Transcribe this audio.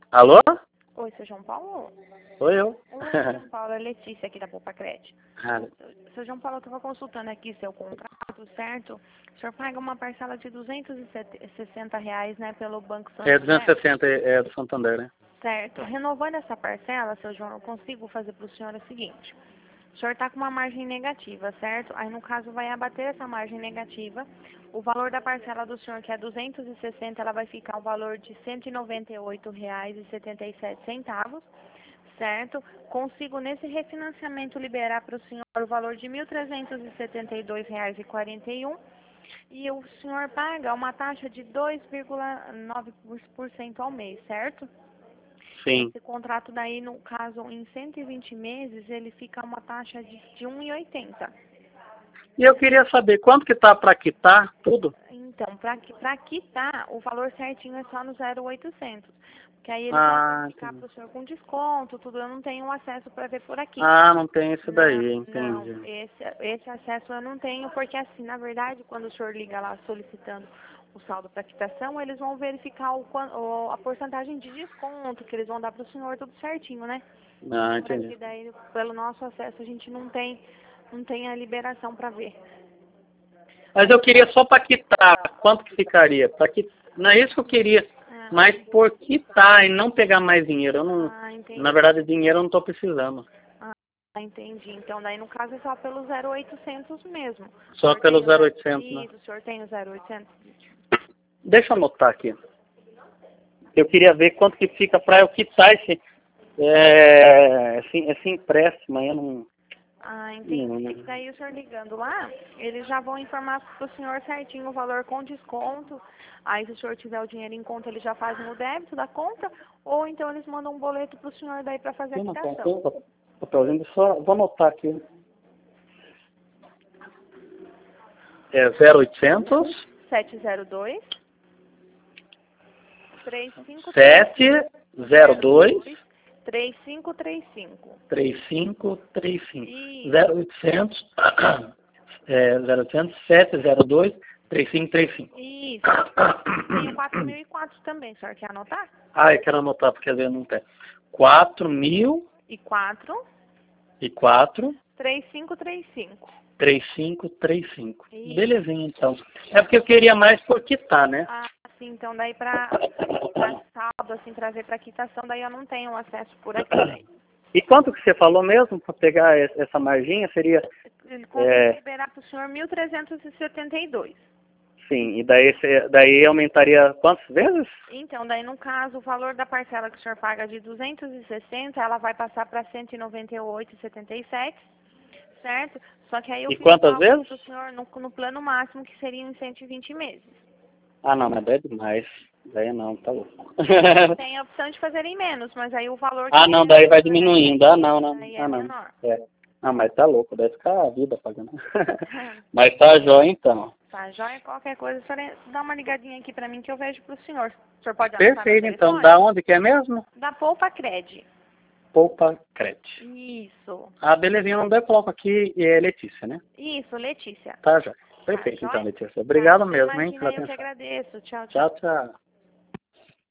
Alô? Oi, seu João Paulo? Oi, eu. Oi, João Paulo, é Letícia aqui da Poupa Crédito. Ah, Seu João Paulo, eu estava consultando aqui seu contrato, certo? O senhor paga uma parcela de R$ 260, né, pelo Banco é Santander? 260, é do Santander, né? Certo. Renovando essa parcela, seu João, eu consigo fazer para o senhor o seguinte. O senhor está com uma margem negativa, certo? Aí, no caso, vai abater essa margem negativa. O valor da parcela do senhor, que é 260, ela vai ficar o valor de R$ 198,77, certo? Consigo, nesse refinanciamento, liberar para o senhor o valor de R$ 1.372,41 e o senhor paga uma taxa de 2,9% ao mês, certo? Sim. Esse contrato daí, no caso, em 120 meses, ele fica uma taxa de 1,80. E eu queria saber quanto que tá para quitar tudo? Então, para quitar, o valor certinho é só no 0,800. Porque aí ele vai Ah, ficar entendi. para o senhor com desconto, tudo. Eu não tenho acesso para ver por aqui. Ah, não tem isso Não, daí, não, entendi. esse acesso eu não tenho, porque assim, na verdade, quando o senhor liga lá solicitando o saldo para quitação, eles vão verificar a porcentagem de desconto que eles vão dar para o senhor, tudo certinho, né? Ah, Para entendi. que daí, pelo nosso acesso, a gente não tem a liberação para ver. Mas eu queria só para quitar, quanto que ficaria? Não é isso que eu queria, Ah, mas por quitar e não pegar mais dinheiro. Eu não, na entendi. verdade, dinheiro eu não estou precisando. Ah, entendi. Então, daí, no caso, é só pelo 0,800 mesmo. O Só senhor pelo tem o 0800, né? Isso, o senhor tem o 0,800? Deixa eu anotar aqui. Eu queria ver quanto que fica para eu quitar esse empréstimo aí. Eu não, Ah, entendi. Daí, o senhor ligando lá, eles já vão informar para o senhor certinho o valor com desconto. Aí, se o senhor tiver o dinheiro em conta, eles já fazem o débito da conta. Ou então, eles mandam um boleto para o senhor daí para fazer a não tem quitação. papelzinho, só vou anotar aqui. É 0800 702 3535 702 3535. 3535. Isso, 0800 0800 702 3535. isso. Tem o 4004 também, o senhor quer anotar? Ah, eu quero anotar porque às vezes não tem. 4004 E 3535. 3535. Isso. Belezinha, então. É porque eu queria mais por quitar, né? Ah, sim, então daí pra saldo, assim, trazer pra quitação, daí eu não tenho acesso por aqui, daí. E quanto que você falou mesmo para pegar essa marginha? Seria, Ele consegue liberar pro senhor 1.372. sim, e daí aumentaria quantas vezes? Então, daí no caso, o valor da parcela que o senhor paga de 260, ela vai passar para 198,77, certo? Só que aí eu E fiz o quantas cálculo vezes? para o senhor no plano máximo, que seriam em 120 meses. Ah, não, mas daí é demais. Daí não, tá louco. Tem a opção de fazer em menos, mas aí o valor que Ah, não, seria daí vai o senhor diminuindo. Ah, não, não. daí é Ah, não. menor. É. Ah, mas tá louco, deve ficar a vida pagando. Mas tá jóia então. Tá, joia? Qualquer coisa, o senhor dá uma ligadinha aqui para mim que eu vejo para o senhor. O senhor pode anotar meu Perfeito, então. telefone? Da onde que é mesmo? Da Poupa Cred. Poupa Crédito. Isso. Ah, belezinha, não deve coloco aqui Letícia, né? Isso, Letícia. Tá, já. Tá, Perfeito, então, joia? Letícia. Tá, Obrigado mesmo, hein, imagina, pela eu que atenção. agradeço. Tchau, tchau. Tchau, tchau.